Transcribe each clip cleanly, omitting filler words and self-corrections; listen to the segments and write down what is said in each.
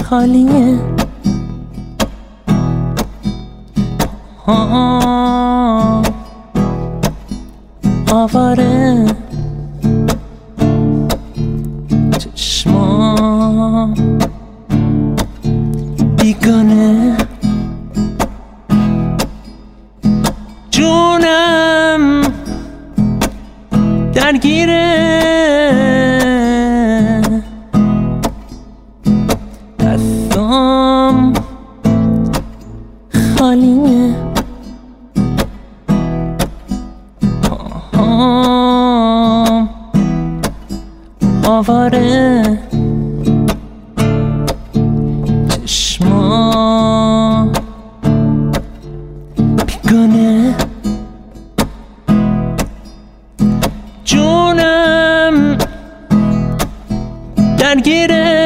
خالیه آواره چشما بیگانه جونم درگیره دستام خالیه آواره چشما بیگانه جونم درگیره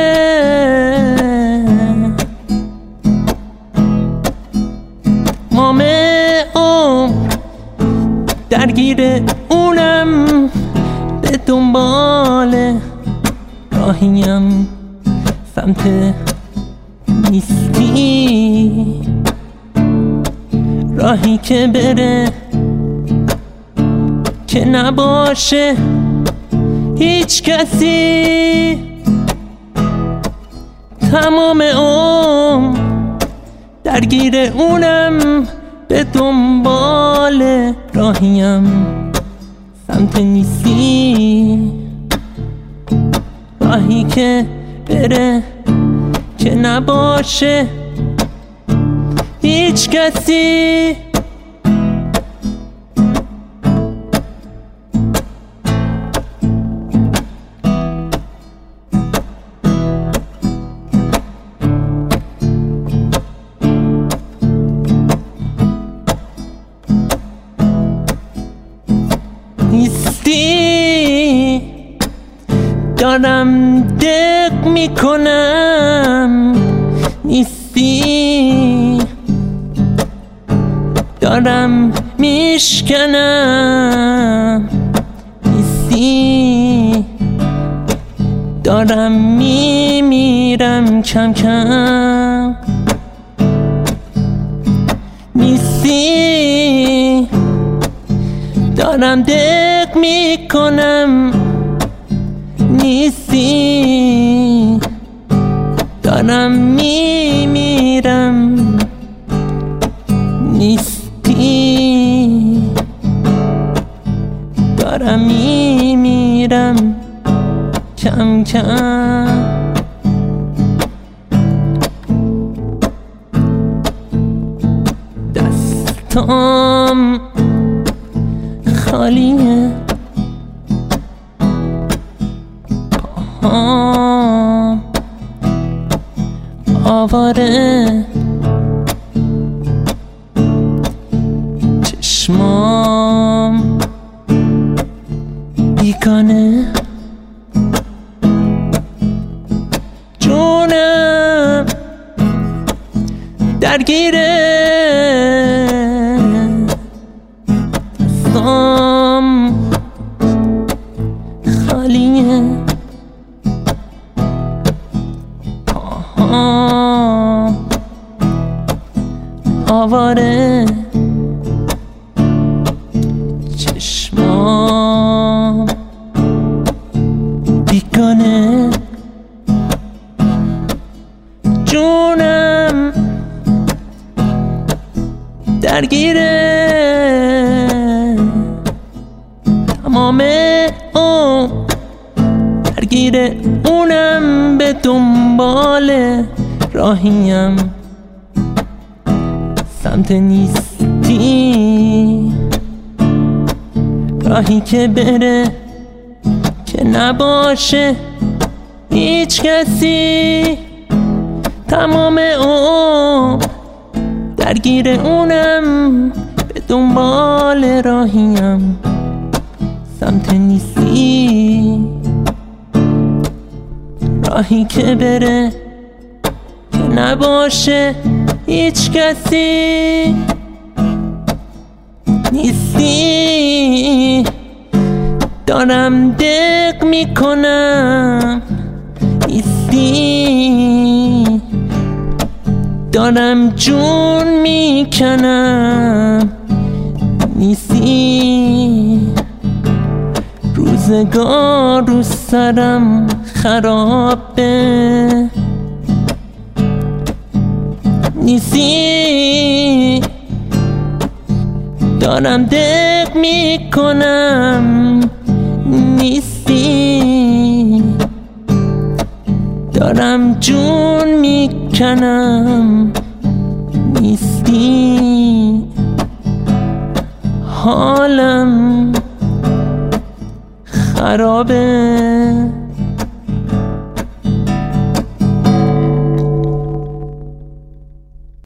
مام عمر درگیره اونم به دنبال راهیم سمت نیستی راهی که بره که نباشه هیچ کسی تمام عمر درگیر اونم به دنبال راهیم سمت نیستی راهی که بره که نباشه هیچ کسی نیستی دارم دق میکنم نیستی دارم میشکنم نیستی دارم میمیرم کم کم نیستی دارم دق میکنم نیستی دارم میمیرم نیستی دارم میمیرم کم کم دستام خالیه پاهام آواره چشمام بیگانه جونم درگیره دستام خالیه پاهام آواره چشمام بیگانه جونم درگیره تمام عمر درگیره اونم به دنبال راهیم سمت نیستی راهی که بره که نباشه هیچ کسی تمام عمر درگیر اونم به دنبال راهیم سمت نیستی راهی که بره که نباشه هیچ کسی نیستی دارم دق میکنم نیستی دارم جون میکنم نیستی، روزگار رو سرم خرابه نیستی، دارم دق میکنم نیستی، دارم جون میکنم نیستی، حالم خرابه.